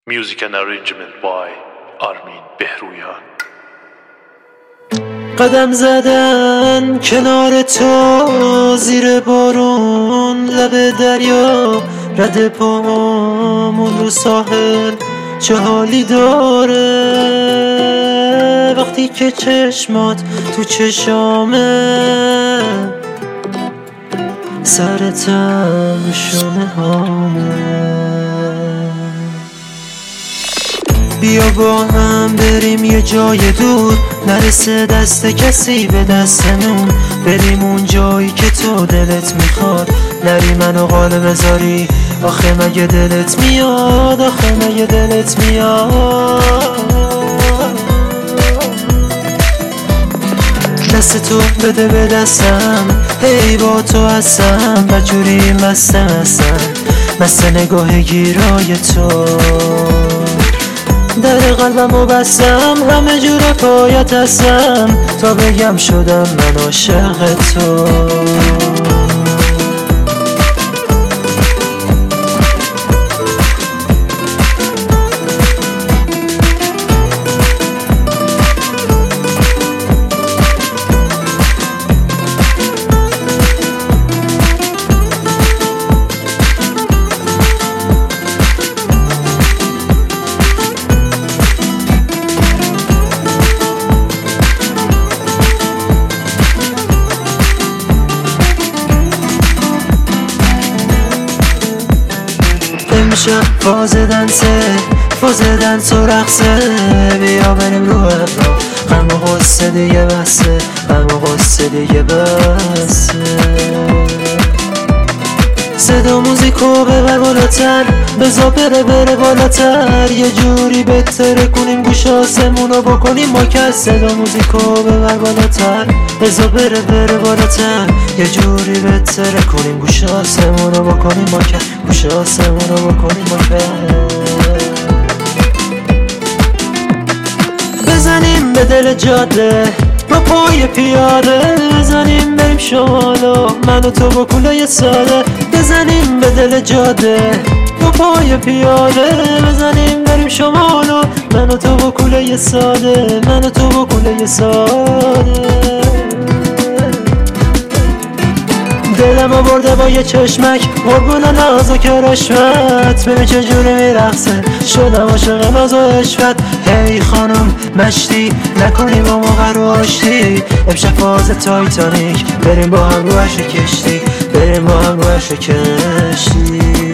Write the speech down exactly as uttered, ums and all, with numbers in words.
Music and arrangement by آرمین بهرویان. قدم زدن کنار تو زیر بارون، لب دریا رد پامون رو ساحل، چه حالی داره وقتی که چشمات تو چشامه، سرتم شونه هامه. بیا با هم بریم یه جای دور، نرسه دست کسی به دستمون، بریم اون جایی که تو دلت میخواد، نری منو قاله بذاری. آخه مگه دلت میاد، آخه مگه دلت میاد. دست تو بده به دستم، هی با تو هستم، بجوری مستم هستم، مست نگاه گیرای تو. در قلبمو بستم، همه جور پایت هستم، تا بگم شدم من عاشق تو. امشب فاز دنسه، فاز دنس و رقصه، بیا بریم رو ابرا، غم و غصه دیگه بسه، غم و غصه دیگه بسه. صدا موزیکو ببر بالاتر، بزا بره بره بالاتر، یه جوری بهتره کنیم گوش آسمونو بکنیم ماکر. صدا موزیکو ببر بالاتر، بزا بره بره بالاتر، یه جوری بهتره کنیم گوش آسمونو بکنیم ماکر، گوش آسمونو بکنیم ماکر. بزنیم به دل جاده با پای پیاده، بزنیم بریم شمالو من و تو با کولای ساده، بزنیم به دل جاده با پای پیاده، بزنیم بریم شمالو من و تو با کولای ساده، من و تو با کولای ساده. دلمو برده با یه چشمک، قربون ناز و کرشمت، ببین چجوری میرقصه، شدم عاشق ناز و عشقت. هی خانم مشتی نکنی با موقع رو آشتی، امشب فاز تایتانیک، بریم با هم رو عشق کشتی، بریم با هم رو عشق کشتی.